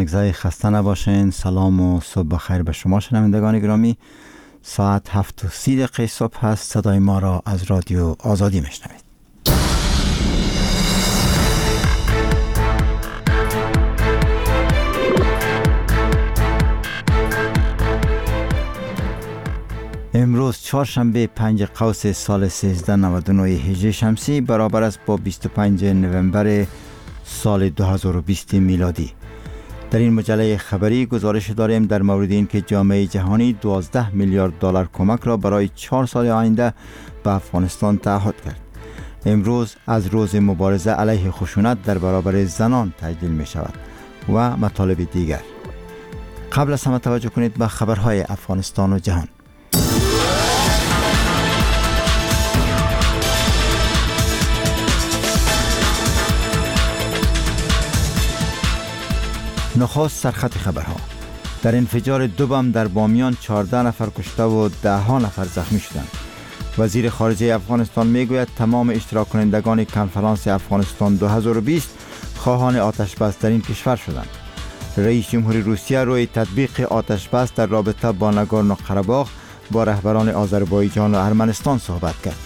میگذره. خسته نباشین. سلام و صبح بخیر به شما شنوندگان گرامی. ساعت 7:30 صبح هست. صدای ما را از رادیو آزادی میشنوید. امروز چهارشنبه 5 قوس سال 1399 هجری شمسی برابر است با 25 نوامبر سال 2020 میلادی. در این مجله خبری گزارش داریم در مورد این که جامعه جهانی 12 میلیارد دلار کمک را برای 4 سال آینده به افغانستان تعهد کرد. امروز از روز مبارزه علیه خشونت در برابر زنان تجلیل می شود و مطالب دیگر. قبل از همه توجه کنید به خبرهای افغانستان و جهان. نخست سرخط خبرها. در انفجار دو بم در بامیان 14 نفر کشته و 10 نفر زخمی شدند. وزیر خارجه افغانستان میگوید تمام اشتراک کنندگان کنفرانس افغانستان 2020 خواهان آتش بس در این کشور شدند. رئیس جمهوری روسیه روی تطبیق آتش بس در رابطه با ناگورنو قره‌باغ با رهبران آذربایجان و ارمنستان صحبت کرد.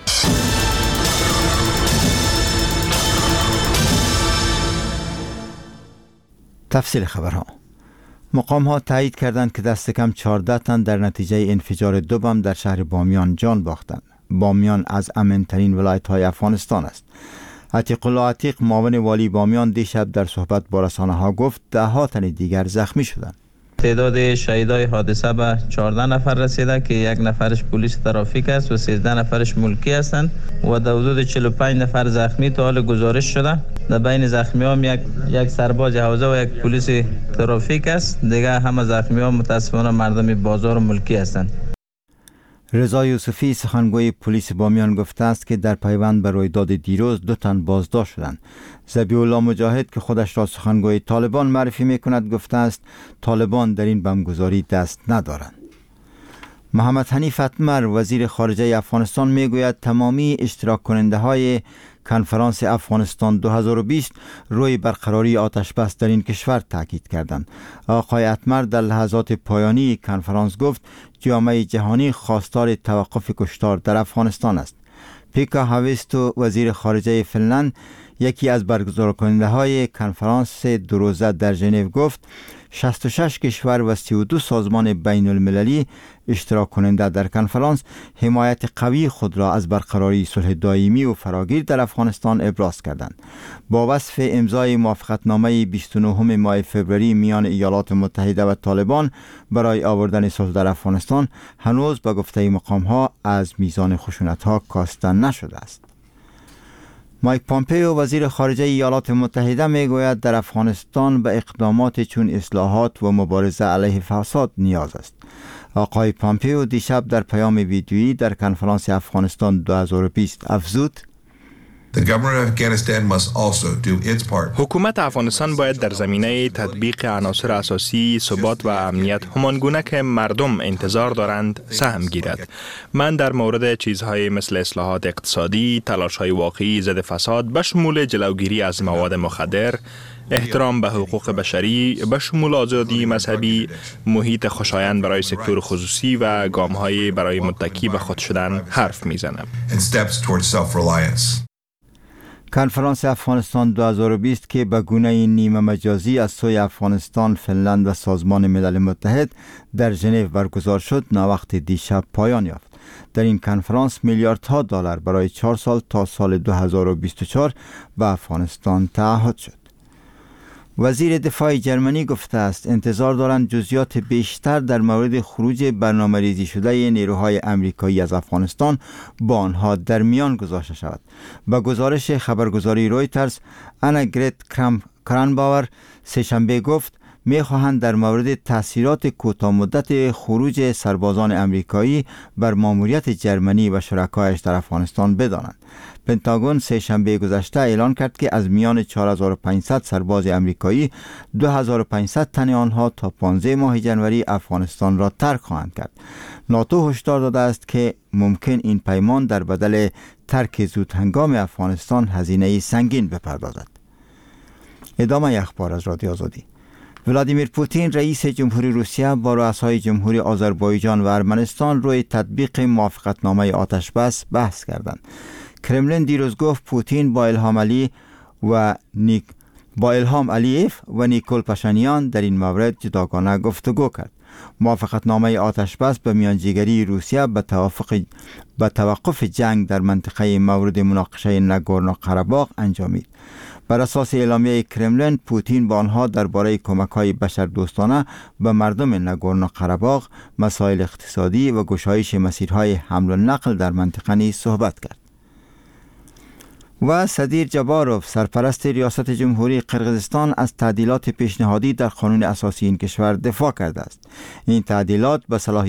تفصیل خبرها. مقام ها تایید کردند که دست کم 14 تن در نتیجه انفجار دو بم در شهر بامیان جان باختند. بامیان از امن‌ترین ولایت های افغانستان است. عتیق الله عتیق معاون والی بامیان دیشب در صحبت با رسانه ها گفت 10 تن دیگر زخمی شدند. تعداد شهیدای حادثه به 14 نفر رسیده که 1 نفرش پلیس ترافیک است و 13 نفرش ملکی هستند و در حدود 45 نفر زخمی تا حال گزارش شده. در بین زخمی ها یک سرباز حوزه و یک پلیس ترافیک است. دیگه همه زخمی ها متاسفانه مردم بازار و ملکی هستند. رضا یوسفی سخنگوی پلیس بامیان گفته است که در پیوند به رویداد دیروز 2 تن بازداشت شدند. ذبیح الله مجاهد که خودش را سخنگوی طالبان معرفی میکند گفته است طالبان در این بمبگذاری دست ندارند. محمد حنیف اتمر وزیر خارجه افغانستان میگوید تمامی اشتراک کننده های کنفرانس افغانستان 2020 روی برقراری آتش بس در این کشور تاکید کردند. آقای اتمر در لحظات پایانی کنفرانس گفت جامعه جهانی خواستار توقف کشتار در افغانستان است. پیکا هاویستو وزیر خارجه فنلند یکی از برگزار کننده های کنفرانس 2 روزه در ژنو گفت 66 کشور و 32 سازمان بین المللی اشتراک کننده در کنفرانس حمایت قوی خود را از برقراری صلح دائمی و فراگیر در افغانستان ابراز کردند. با وصف امضای موافقتنامه 29 ماه فوریه میان ایالات متحده و طالبان برای آوردن صلح در افغانستان هنوز به گفته مقام ها از میزان خشونت ها کاسته نشده است. مایک پامپیو وزیر خارجه ایالات متحده میگوید در افغانستان به اقدامات چون اصلاحات و مبارزه علیه فساد نیاز است. آقای پامپیو دیشب در پیام ویدیویی در کنفرانس افغانستان 2020 افزود حکومت افغانستان باید در زمینه تطبیق عناصر اساسی ثبات و امنیت همانگونه که مردم انتظار دارند سهم گیرد. من در مورد چیزهای مثل اصلاحات اقتصادی، تلاش‌های واقعی ضد فساد به شمول جلوگیری از مواد مخدر، احترام به حقوق بشری به شمول آزادی مذهبی، محیط خوشایند برای سکتور خصوصی و گام‌های برای متکی به خود شدن حرف می‌زنم. کنفرانس افغانستان 2020 که به گونه نیمه مجازی از سوی افغانستان، فنلند و سازمان ملل متحد در ژنو برگزار شد ناوقت دیشب پایان یافت. در این کنفرانس میلیاردها دلار برای 4 سال تا سال 2024 به افغانستان تعهد شد. وزیر دفاع جرمنی گفته است انتظار دارند جزئیات بیشتر در مورد خروج برنامه‌ریزی شده نیروهای آمریکایی از افغانستان با آنها در میان گذاشته شود. با گزارش خبرگزاری رویترز، انا گرت کرانباور سه‌شنبه گفت می‌خواهند در مورد تأثیرات کوتاه مدت خروج سربازان آمریکایی بر ماموریت جرمنی و شرکایش در افغانستان بدانند. پنتاگون سه‌شنبه گذشته اعلان کرد که از میان 4500 سرباز آمریکایی 2500 تن آنها تا 15 ماه جنوری افغانستان را ترک خواهند کرد. ناتو هشدار داده است که ممکن این پیمان در بدل ترک زود هنگام افغانستان هزینه سنگین بپردازد. ادامه اخبار از رادیو آزادی. ولادیمیر پوتین رئیس جمهوری روسیه با رؤسای جمهوری آذربایجان و ارمنستان روی تطبیق موافقتنامه آتشبس بحث کردند. کرملین دیروز گفت پوتین با الهام علیف و نیکول پاشینیان در این مورد جداگانه گفتگو کرد. موافقتنامه آتشبس به میانجیگری روسیه به توقف جنگ در منطقه مورد مناقشه ناگورنو قره‌باغ انجامید. بر اساس اعلامیه کرملین، پوتین با آنها درباره کمک‌های بشردوستانه به مردم ناگورنو قره‌باغ، مسائل اقتصادی و گشایش مسیرهای حمل و نقل در منطقه نیز صحبت کرد. و صدیر جباروف، سرپرست ریاست جمهوری قرقیزستان، از تعدیلات پیشنهادی در قانون اساسی این کشور دفاع کرده است. این تعدیلات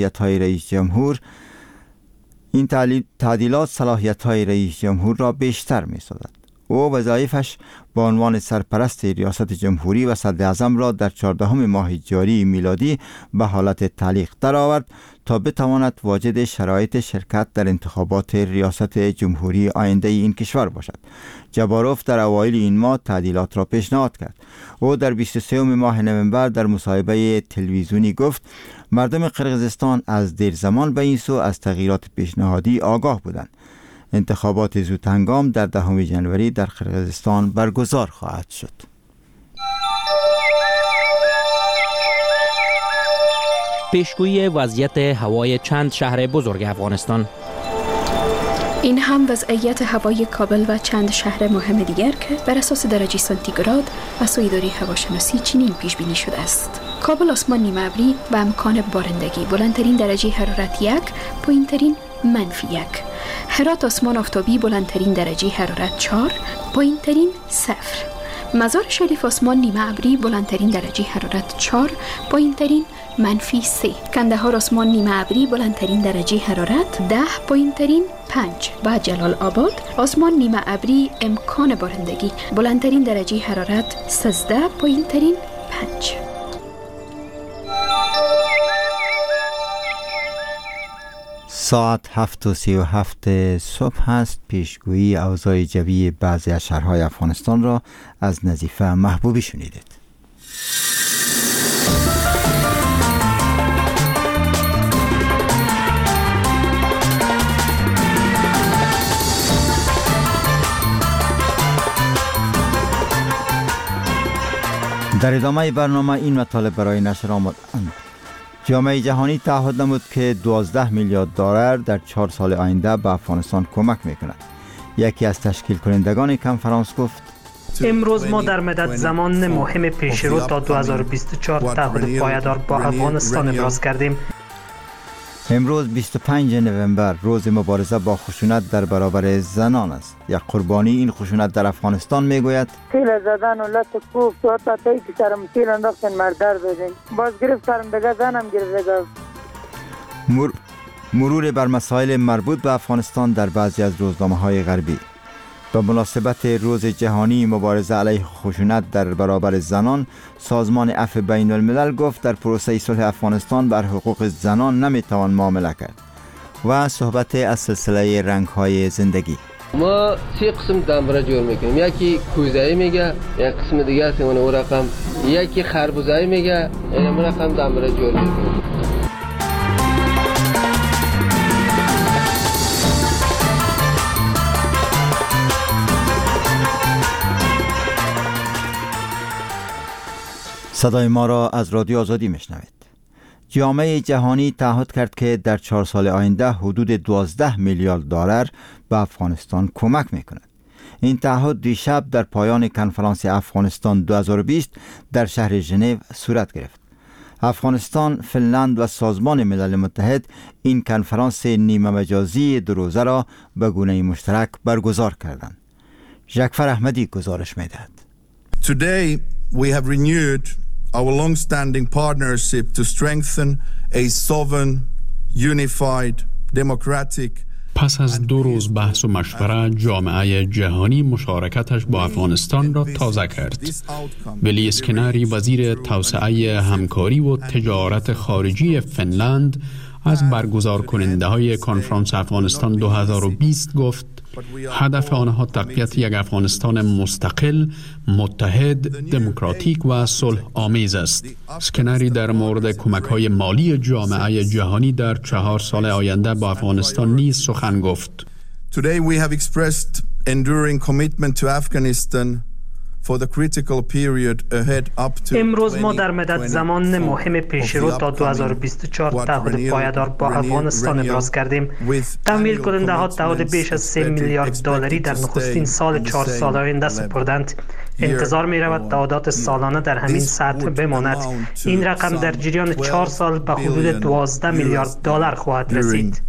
صلاحیت‌های رئیس جمهور را بیشتر می‌سازد. او وظایفش به عنوان سرپرست ریاست جمهوری و صدر اعظم را در 14 ماه جاری میلادی به حالت تعلیق درآورد تا بتواند واجد شرایط شرکت در انتخابات ریاست جمهوری آینده این کشور باشد. جباروف در اوایل این ماه تعدیلات را پیشنهاد کرد. او در 23 ماه نوامبر در مصاحبه تلویزیونی گفت مردم قرقیزستان از دیر زمان به این سو از تغییرات پیشنهادی آگاه بودند. انتخابات زودهنگام در 10 ژانویه در قرقیزستان برگزار خواهد شد. پیشگویی وضعیت هوای چند شهر بزرگ افغانستان. این هم وضعیت هوای کابل و چند شهر مهم دیگر که بر اساس درجه سانتیگراد از اداره هواشناسی چنین پیش بینی شده است. کابل آسمان نیمه ابری و امکان بارندگی، بلندترین درجه حرارت 1، پایینترین -1. هرات آسمان آفتابی، بلندترین درجه حرارت 4، پایینترین 0. مزار شریف آسمان نیمه ابری، بلندترین درجه حرارت 4، پایینترین -3. کندهار آسمان نیمه ابری، بلندترین درجه حرارت 10، پایینترین 5. و جلال آباد آسمان نیمه ابری، امکان بارندگی، بلندترین درجه حرارت 13، پایینترین 5. ساعت 7:37 صبح است. پیشگویی اوضاع جوی بعضی از شهرهای افغانستان را از نظیفه محبوبی شنیدید. در ادامه برنامه این مطالب برای نشر آمدند. جامعه جهانی تعهد نمود که 12 میلیارد دلار در 4 سال آینده به افغانستان کمک میکند. یکی از تشکیل کنندگان کنفرانس گفت امروز ما در مدت زمان مهم پیشرو تا 2024 تعهد پایدار با افغانستان ابراز کردیم. امروز 25 نوامبر روز مبارزه با خشونت در برابر زنان است. یک قربانی این خشونت در افغانستان میگوید تیل زدن و لط کوف تو تا تایی که سرم تیل انداختن مردر بدین باز گرفت سرم دیگه زنم گرفت. مرور بر مسائل مربوط به افغانستان در بعضی از روزنامه‌های غربی. به مناسبت روز جهانی مبارزه علیه خشونت در برابر زنان، سازمان عفو بین الملل گفت در پروسه صلح افغانستان بر حقوق زنان نمیتوان معامله کرد. و صحبت از سلسله رنگ‌های زندگی. ما 3 قسم دنبره جور میکنیم. یکی کوزایی میگه، یک قسم دیگه است اون رقم، یکی خربوزایی میگه، اون رقم دنبره جور میکنیم. صدای ما را از رادیو آزادی میشنوید. جامعه جهانی تعهد کرد که در 4 سال آینده حدود 12 میلیارد دلار به افغانستان کمک میکند. این تعهد دیشب در پایان کنفرانس افغانستان 2020 در شهر ژنو صورت گرفت. افغانستان، فنلند و سازمان ملل متحد این کنفرانس نیمه مجازی 2 روزه را به گونه مشترک برگزار کردند. ژکفر احمدی گزارش میدهد. Today we have renewed our long-standing partnership to strengthen a sovereign, unified, democratic. پس از 2 روز بحث و مشوره، جامعه جهانی مشارکتش با افغانستان را تازه کرد. ویلی اسکنری، وزیر توسعه همکاری و تجارت خارجی فنلند، از برگزار کننده های کنفرانس افغانستان 2020 گفت هدف آنها تقویت یک افغانستان مستقل، متحد، دموکراتیک و صلح آمیز است. اسکنری در مورد کمک‌های مالی جامعه جهانی در 4 سال آینده با افغانستان نیز سخن گفت. Today we have expressed enduring commitment to Afghanistan for the critical period ahead up to امروز ما در مدت زمان مهم پیشرو تا 2024 تعهد پایدار با افغانستان ابراز کردیم. تمویل کننده ها تعهد بیش از 3 میلیارد دلاری در نخستین سال 4 سال آینده سپردند. انتظار می رود تعهدات سالانه در همین سطح بماند. این رقم در جریان 4 سال به حدود 12 میلیارد دلار خواهد رسید.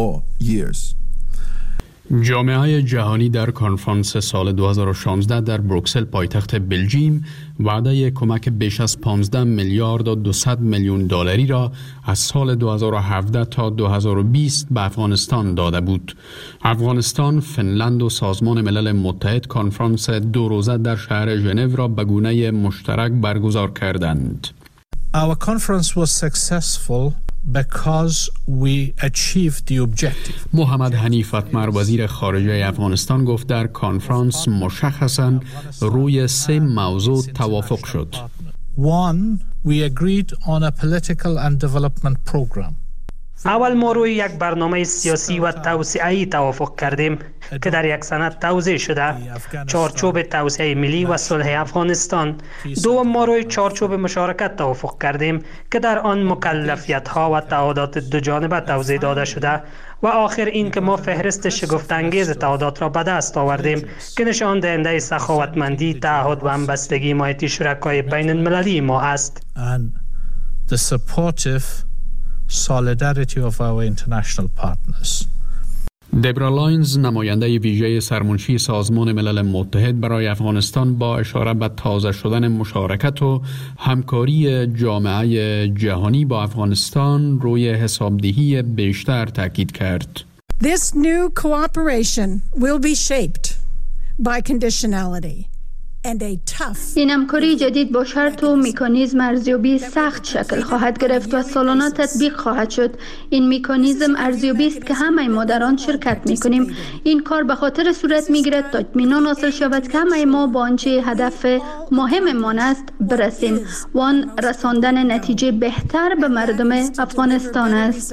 جامعه جهانی در کنفرانس سال 2016 در بروکسل پایتخت بلژیم وعده کمک بیش از 15 میلیارد و 200 میلیون دلاری را از سال 2017 تا 2020 به افغانستان داده بود. افغانستان، فنلند و سازمان ملل متحد کنفرانس 2 روزه در شهر ژنو را به گونه مشترک برگزار کردند. Our conference was successful because we achieved the objective. محمد حنیف اتمر وزیر خارجه افغانستان گفت در کنفرانس مشخصاً روی 3 موضوع توافق شد. One, we agreed on a political and development program. اول ما روی یک برنامه سیاسی و توسعه‌ای توافق کردیم که در یک سند توضیح شده، چارچوب توسعه ملی و صلح افغانستان. دوم ما روی چارچوب مشارکت توافق کردیم که در آن مکلفیت‌ها و تعهدات دو جانبه توضیح داده شده و آخر این که ما فهرست شگفت‌انگیز تعهدات را به دست آوردیم که نشان دهنده سخاوتمندی، تعهد و همبستگی حمایتی شرکای بین المللی ما است. And the supportive solidarity of our international partners. دبرا لاینز نماینده ویژه سرمنشی سازمان ملل متحد برای افغانستان با اشاره به تازه شدن مشارکت و همکاری جامعه جهانی با افغانستان روی حسابدهی بیشتر تاکید کرد. This new cooperation will be shaped by conditionality. این همکاری جدید با شرط و مکانیزم ارزیابی سخت شکل خواهد گرفت و سالانه تطبیق خواهد شد. این مکانیزم ارزیابی است که همه ما در آن شرکت میکنیم. این کار به خاطر صورت میگیرد تا اطمینان حاصل شود که همه ما با آنچه هدف مهممان است برسیم و آن رساندن نتیجه بهتر به مردم افغانستان است.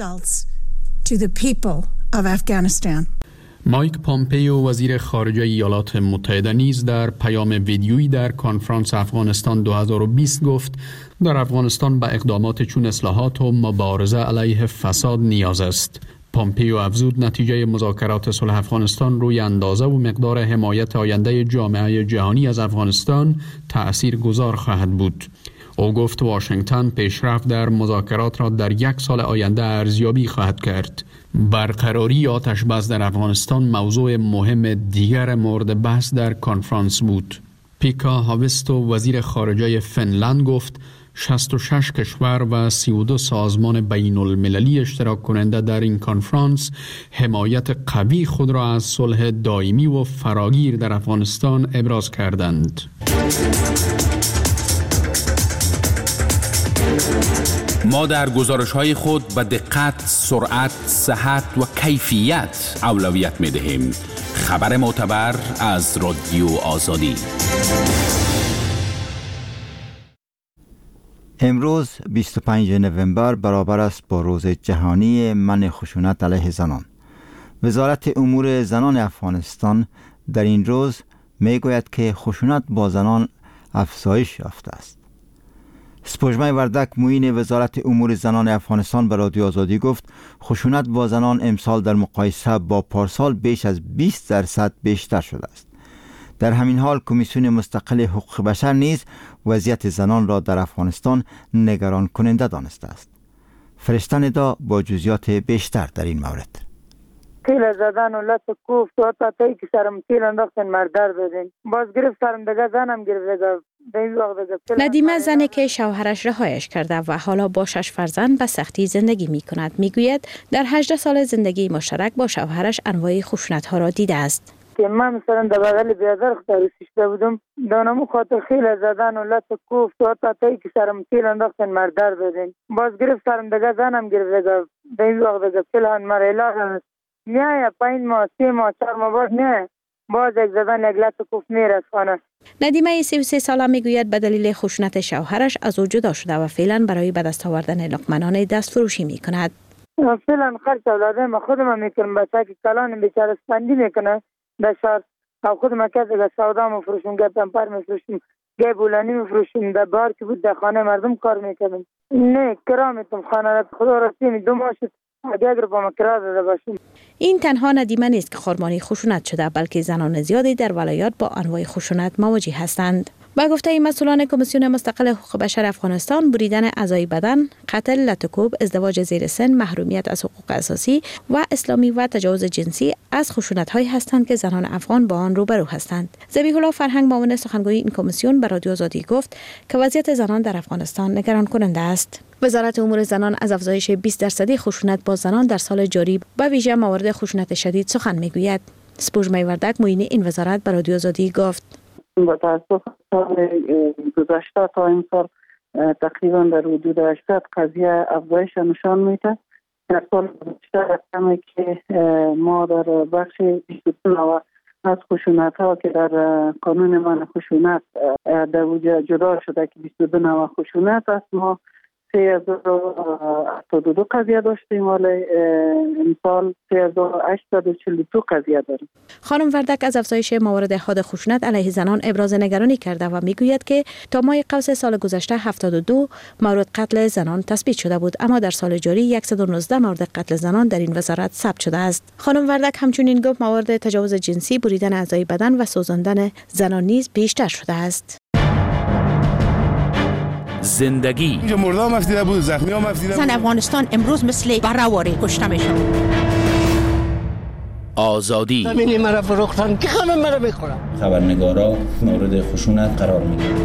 مایک پامپیو وزیر خارجه ایالات متحده نیز در پیام ویدیویی در کنفرانس افغانستان 2020 گفت در افغانستان به اقدامات چون اصلاحات و مبارزه علیه فساد نیاز است. پامپیو افزود نتیجه مذاکرات صلح افغانستان روی اندازه و مقدار حمایت آینده جامعه جهانی از افغانستان تأثیرگذار خواهد بود. او گفت واشنگتن پیشرفت در مذاکرات را در 1 سال آینده ارزیابی خواهد کرد. برقراری آتش‌بس در افغانستان موضوع مهم دیگر مورد بحث در کنفرانس بود. پیکا هاویستو وزیر خارجه فنلند گفت 66 کشور و 32 سازمان بین المللی اشتراک کننده در این کنفرانس حمایت قوی خود را از صلح دائمی و فراگیر در افغانستان ابراز کردند. ما در گزارش‌های خود به دقت، سرعت، صحت و کیفیت اولویت می‌دهیم. خبر معتبر از رادیو آزادی. امروز 25 نوامبر برابر است با روز جهانی منع خشونت علیه زنان. وزارت امور زنان افغانستان در این روز میگوید که خشونت با زنان افزایش یافته است. سپوږمۍ وردک معین وزارت امور زنان افغانستان به رادیو آزادی گفت خشونت با زنان امسال در مقایسه با پارسال بیش از 20% بیشتر شده است. در همین حال کمیسیون مستقل حقوق بشر نیز وضعیت زنان را در افغانستان نگران کننده دانسته است. فرشته ندا با جزئیات بیشتر در این مورد. تیل زدن و لط کوفت و تایی که سرم تیل انداختن مردر بدین باز گرفت سرم دیگه زنم گرفت. ندیمه زنی که شوهرش رهایش کرده و حالا با 6 فرزند به سختی زندگی می کند می گوید در 18 سال زندگی مشترک با شوهرش انواع خشونت ها را دیده است. که من مثلا در بغل بیادر خطرشته بودم دانمو خاطر خیلی زدن و لط کوفت و تایی که سرم تیل انداختن مردر بدین باز گرفت سرم دیگه زنم گرفت. در این وقت دیگه پلان مرا علاقه میایه 5 ماه 3 ماه 4 ماه بعد میایه باز یک زدن یک لط کوف میره از خانه. ندیمه 33 ساله میگوید به دلیل خشونت شوهرش از او جدا شده و فعلا برای به دست آوردن لقمه‌نان دست فروشی میکند. فعلا خرج اولاده ما خودم میکنم، بچه که کلان بیچاره اسپندی میکنه در شهر او خودم که از سودا مفروشم، گه پمپر مفروشم، گه بولانی مفروشم، در بار که بود در خانه مردم کار میکردم. نه کرا میتونم خانه را خدا راستی 2 ماه شد اگر با ما کرا داده باشم. این تنها ندیمه نیست که خرمانی خشونت شده، بلکه زنان زیادی در ولایات با انواع خشونت مواجه هستند. با گفته مسئولان کمیسیون مستقل حقوق بشر افغانستان، بریدن اعضای بدن، قتل، لطکوب، ازدواج زیر سن، محرومیت از حقوق اساسی و اسلامی و تجاوز جنسی از خشونت‌هایی هستند که زنان افغان با آن روبرو هستند. ذبیح الله فرهنگ، معاون سخنگوی این کمیسیون، به رادیو آزادی گفت که وضعیت زنان در افغانستان نگران کننده است. وزارت امور زنان از افزایش 20% خشونت با زنان در سال جاری به ویژه موارد خشونت شدید سخن میگوید. سپوږمۍ وردک، معین این وزارت، به رادیو آزادی گفت با تاسف سال گذشته تا این سال تقریبا در حدود 80 قضیه افزایش نشان میده. در سال گذشته رقمی که ما در بخش 22 از خشونت ها که در قانون من خشونت در جدا شده که 22 نوع خشونت است، ما 3082 قضیه داشتیم، ولی امسال 3842 قضیه داریم. خانم وردک از افزایش موارد حاد خشونت علیه زنان ابراز نگرانی کرده و میگوید که تا ماه قوس سال گذشته 72 مورد قتل زنان تثبیت شده بود، اما در سال جاری 119 مورد قتل زنان در این وزارت ثبت شده است. خانم وردک همچنین گفت موارد تجاوز جنسی، بریدن اعضای بدن و سوزاندن زنان نیز بیشتر شده است. زندگی اینجا مردم مفتیده بود، زخمی ها مفتیده بود. زن افغانستان امروز مثل برآوری کشته میشن. آزادی زمینی مرا فروختن که همه مرا میخورن. خبرنگارا مورد خشونت قرار میگیرن.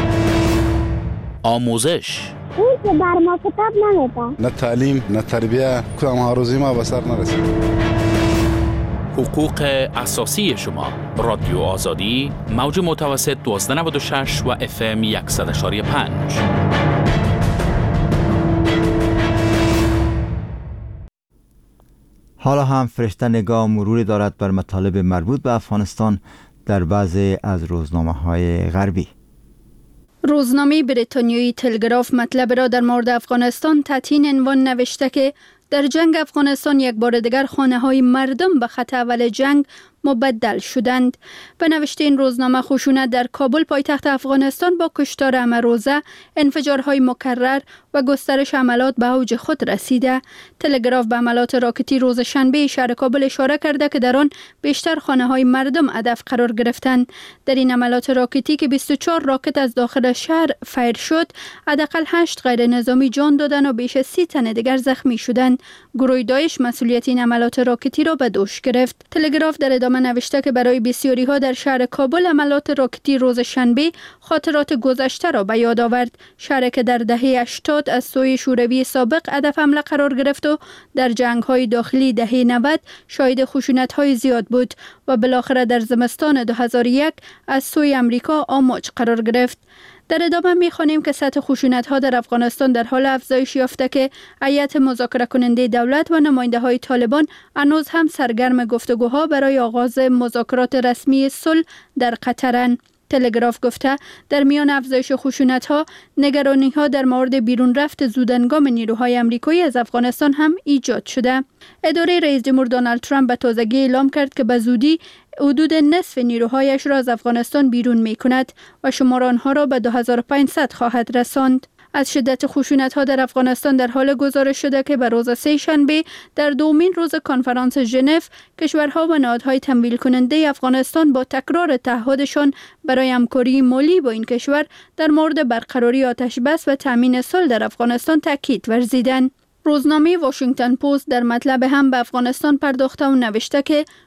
آموزش اون که بر ما کتاب نمیده. نه تعلیم نه تربیه، کدام آرزوی ما به سر نرسید. حقوق اساسی شما. رادیو آزادی، موج متوسط 1296 و FM 100.5. حالا هم فرشته نگاه مروری دارد بر مطالب مربوط به افغانستان در بعضی از روزنامه‌های غربی. روزنامه بریتانیایی تلگراف مطلب را در مورد افغانستان تحت این عنوان نوشته که در جنگ افغانستان یک بار دیگر خانه‌های مردم به خط اول جنگ مبدل شدند. به نوشته این روزنامه، خشونت در کابل پایتخت افغانستان با کشتار امروزه، انفجارهای مکرر و گسترش حملات به اوج خود رسیده. تلگراف به حملات راکتی روز شنبه شهر کابل اشاره کرده که در آن بیشتر خانه‌های مردم هدف قرار گرفتند. در این حملات راکتی که 24 راکت از داخل شهر فایر شد، حداقل 8 غیر نظامی جان دادند و بیش از 30 تن دیگر زخمی شدند. گروه داعش مسئولیت این حملات راکتی را به دوش گرفت. تلگراف در ادامه نوشته که برای بسیاری ها در شهر کابل حملات راکتی روز شنبه خاطرات گذشته را به یاد آورد. شهر که در دهه 80 از سوی شوروی سابق هدف حمله قرار گرفت و در جنگ‌های داخلی دهه 90 شاهد خشونت‌های زیاد بود و بالاخره در زمستان 2001 از سوی امریکا آماج قرار گرفت. در ادامه می‌خوانیم که سطح خشونت‌ها در افغانستان در حال افزایش یافته که هیئت مذاکره کننده دولت و نماینده‌های طالبان هنوز هم سرگرم گفتگوها برای آغاز مذاکرات رسمی صلح در قطرند. تلگراف گفته در میان افزایش خشونت‌ها، نگرانی‌ها در مورد بیرون رفت زودهنگام نیروهای آمریکایی از افغانستان هم ایجاد شده. اداره رئیس جمهور دونالد ترامپ به تازگی اعلام کرد که به زودی حدود نصف نیروهایش را از افغانستان بیرون می‌کند و شمار آنها را به 2500 خواهد رساند. از شدت خشونت‌ها در افغانستان در حال گزارش شده که به روز سه‌شنبه در دومین روز کنفرانس ژنو، کشورها و نهادهای تمویل کننده افغانستان با تکرار تعهدشان برای همکاری مالی با این کشور در مورد برقراری آتش‌بس و تامین صلح در افغانستان تاکید ورزیدند. روزنامه واشنگتن پست در مطلب هم به افغانستان پرداخته و نوشته که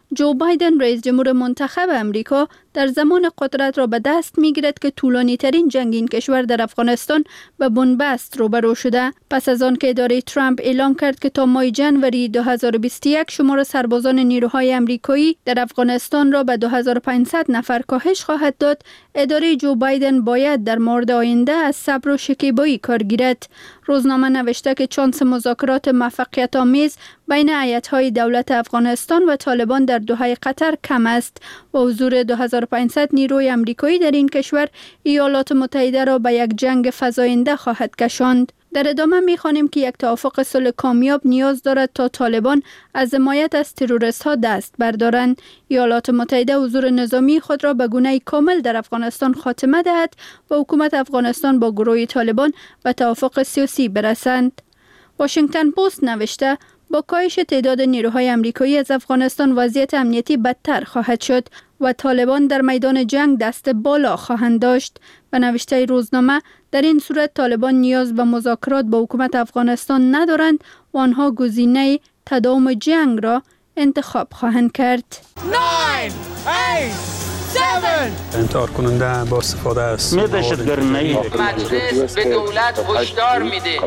جو بایدن رئیس جمهور منتخب امریکا در زمان قدرت را به دست می گیرد که طولانی ترین جنگ این کشور در افغانستان به بنبست روبرو شده. پس از آن که اداره ترامپ اعلام کرد که تا ماه ژانویه 2021 شمار سربازان نیروهای امریکایی در افغانستان را به 2500 نفر کاهش خواهد داد، اداره جو بایدن باید در مورد آینده از صبر و شکیبایی کار گیرد. روزنامه نوشته که شانس مذاکرات موفقیت آمیز بین هیئت‌های دولت افغانستان و طالبان در دوحه قطر کم است و حضور 2500 نیروی امریکایی در این کشور ایالات متحده را به یک جنگ فزاینده خواهد کشاند. در ادامه می‌خوانیم که یک توافق صلح کامیاب نیاز دارد تا طالبان از حمایت از تروریست‌ها دست بردارند. ایالات متحده حضور نظامی خود را به گونه کامل در افغانستان خاتمه دهد و حکومت افغانستان با گروه طالبان به توافق سیاسی برسند. واشنگتن پست نوشته با کاهش تعداد نیروهای امریکایی از افغانستان وضعیت امنیتی بدتر خواهد شد و طالبان در میدان جنگ دست بالا خواهند داشت. به نوشته روزنامه در این صورت طالبان نیاز به مذاکرات با حکومت افغانستان ندارند و آنها گزینه تداوم جنگ را انتخاب خواهند کرد. 9 8 7 انتحار کننده با استفاده است. مجلس به دولت هشدار میده.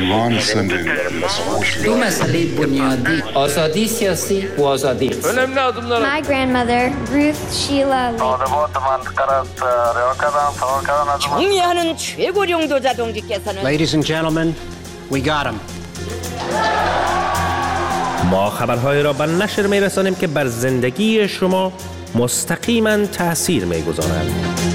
دو مسئله بنیادی، آزادی سیاسی و آزادی. My grandmother, Ruth Sheila Lee. 정의하는 최고령도 자동직계서는 Ladies and gentlemen, we got him. ما خبرهای را به نشر می‌رسانیم که بر زندگی شما مستقیما تأثیر می‌گذارند.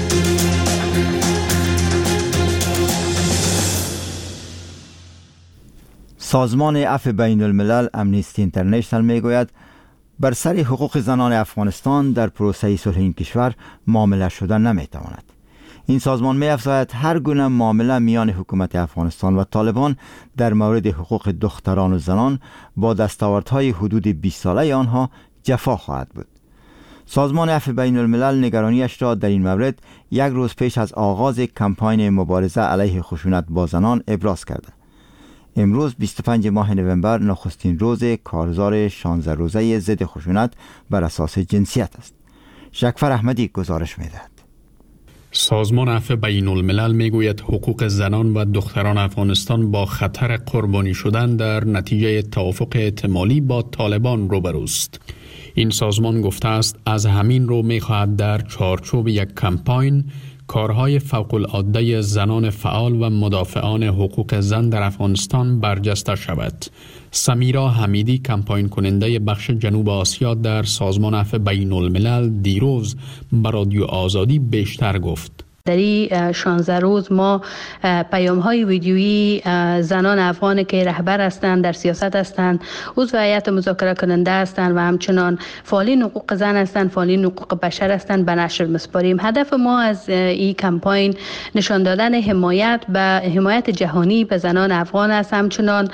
سازمان عفو بین الملل امنیستی اینترنشنال میگوید بر سر حقوق زنان افغانستان در پروسه صلح این کشور معامله شدن نمیتواند. این سازمان می‌افزاید هر گونه معامله میان حکومت افغانستان و طالبان در مورد حقوق دختران و زنان با دستاوردهای حدود 20 ساله آنها جفا خواهد بود. سازمان عفو بین الملل نگرانیش را در این مورد یک روز پیش از آغاز کمپاین مبارزه علیه خشونت با زنان ابراز کرده. امروز 25 ماه نوامبر نخستین روز کارزار 16 روزه ضد خشونت بر اساس جنسیت است. شکفر احمدی گزارش می‌دهد. سازمان عفو بین الملل میگوید حقوق زنان و دختران افغانستان با خطر قربانی شدن در نتیجه توافق احتمالی با طالبان روبروست. این سازمان گفته است از همین رو می‌خواهد در چارچوب یک کمپاین کارهای فوق‌العاده زنان فعال و مدافعان حقوق زن در افغانستان برجسته شود. سمیرا حمیدی کمپاین کننده بخش جنوب آسیا در سازمان عفو بین الملل دیروز به رادیو آزادی بیشتر گفت. در این 16 روز ما پیام‌های ویدیویی زنان افغان که رهبر هستند، در سیاست هستند، عضو هیئت مذاکره کننده هستند و همچنان فعالین حقوق زن هستند، فعالین حقوق بشر هستند به نشر می‌سپاریم. هدف ما از این کمپاین نشان دادن حمایت جهانی به زنان افغان است، همچنان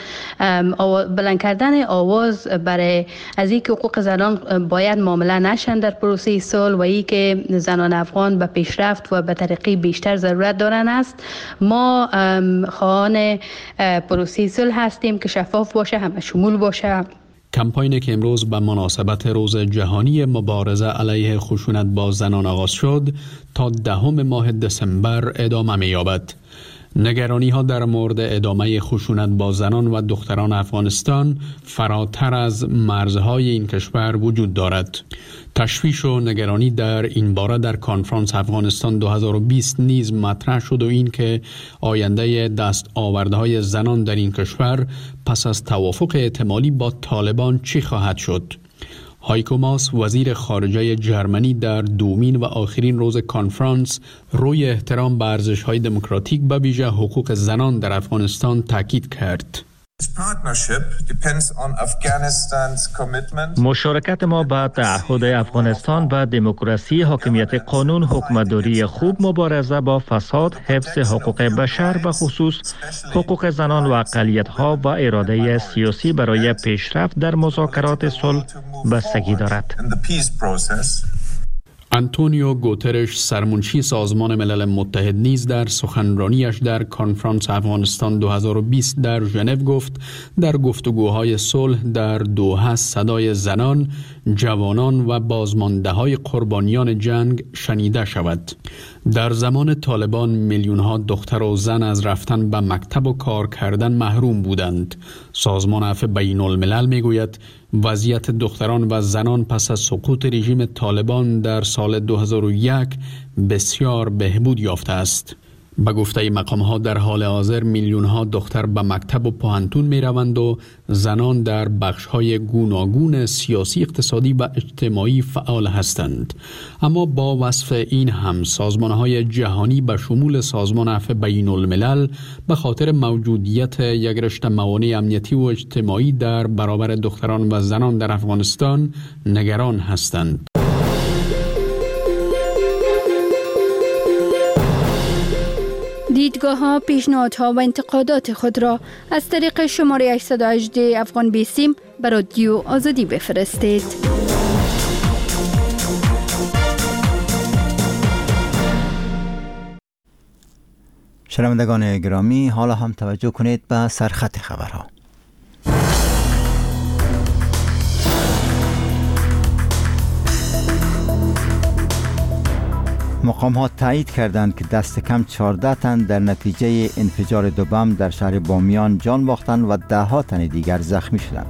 بلند کردن آواز برای از اینکه حقوق زنان باید معامله نشن در پروسه صلح و اینکه زنان افغان به پیشرفت و به طریق بیشتر ضرورت دارن است. ما خواهان پروسه صلح هستیم که شفاف باشه، همه شمول باشه. کمپاینی که امروز به مناسبت روز جهانی مبارزه علیه خشونت با زنان آغاز شد تا 10 ماه دسامبر ادامه می‌یابد. نگرانی ها در مورد ادامه خشونت با زنان و دختران افغانستان فراتر از مرزهای این کشور وجود دارد. تشویش و نگرانی در این باره در کنفرانس افغانستان 2020 نیز مطرح شد و این که آینده دستاوردهای زنان در این کشور پس از توافق احتمالی با طالبان چی خواهد شد. هایکو ماس وزیر خارجه جرمنی در دومین و آخرین روز کنفرانس روی احترام به ارزش‌های دموکراتیک به ویژه حقوق زنان در افغانستان تاکید کرد. مشارکت ما به تعهد افغانستان به دموکراسی، حاکمیت قانون، حکومتداری خوب، مبارزه با فساد، حفظ حقوق بشر به خصوص حقوق زنان و اقلیت‌ها و اراده سیاسی برای پیشرفت در مذاکرات صلح بستگی دارد. آنتونیو گوترش سرمنشی سازمان ملل متحد نیز در سخنرانیش در کنفرانس افغانستان 2020 در ژنو گفت در گفتگوهای صلح در دوحه صدای زنان، جوانان و بازمانده‌های قربانیان جنگ شنیده شود. در زمان طالبان میلیون‌ها دختر و زن از رفتن به مکتب و کار کردن محروم بودند. سازمان عفو بین الملل میگوید وضعیت دختران و زنان پس از سقوط رژیم طالبان در سال 2001 بسیار بهبود یافته است. به گفته مقام‌ها در حال حاضر میلیون‌ها دختر به مکتب و پوهنتون می‌روند و زنان در بخش‌های گوناگون سیاسی، اقتصادی و اجتماعی فعال هستند. اما با وصف این هم سازمان‌های جهانی به شمول سازمان عفو بین الملل به خاطر موجودیت یک رشته موانع امنیتی و اجتماعی در برابر دختران و زنان در افغانستان نگران هستند. دیدگاه‌ها، پیشنهادها و انتقادات خود را از طریق شماره 818 افغان بیسیم به رادیو آزادی بفرستید. شنوندگان گرامی، حالا هم توجه کنید به سرخط خبرها. مقام‌ها تایید کردند که دست کم 14 تن در نتیجه انفجار دو بم در شهر بامیان جان باختند و 10 تن دیگر زخمی شدند.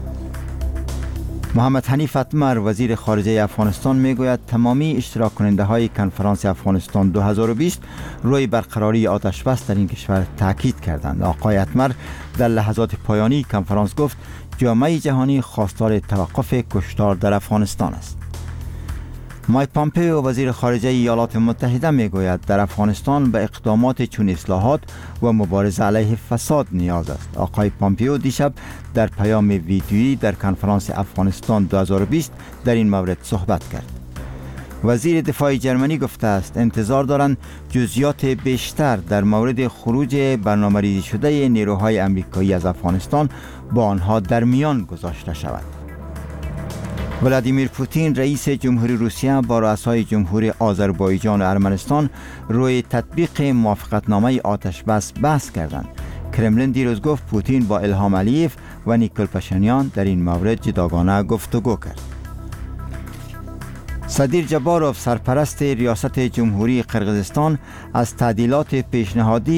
محمد حنیف اتمر وزیر خارجه افغانستان میگوید تمامی اشتراک کننده های کنفرانس افغانستان 2020 روی برقراری آتش بس در این کشور تاکید کردند. آقای اتمر در لحظات پایانی کنفرانس گفت جامعه جهانی خواستار توقف کشتار در افغانستان است. مایک پامپئو وزیر خارجه ایالات متحده میگوید در افغانستان به اقدامات چون اصلاحات و مبارزه علیه فساد نیاز است. آقای پامپئو دیشب در پیام ویدیویی در کنفرانس افغانستان 2020 در این مورد صحبت کرد. وزیر دفاع جرمنی گفته است انتظار دارند جزئیات بیشتر در مورد خروج برنامه‌ریزی شده نیروهای آمریکایی از افغانستان با آنها در میان گذاشته شود. ولادیمیر پوتین رئیس جمهوری روسیه با رؤسای جمهوری آذربایجان و ارمنستان روی تطبیق موافقتنامه آتش بس بحث کردند. کرملین دیروز گفت پوتین با الهام علیف و نیکل پاشینیان در این مورد جداگانه گفتگو کرد. صدیر جباروف سرپرست ریاست جمهوری قرقیزستان از تعدیلات پیشنهادی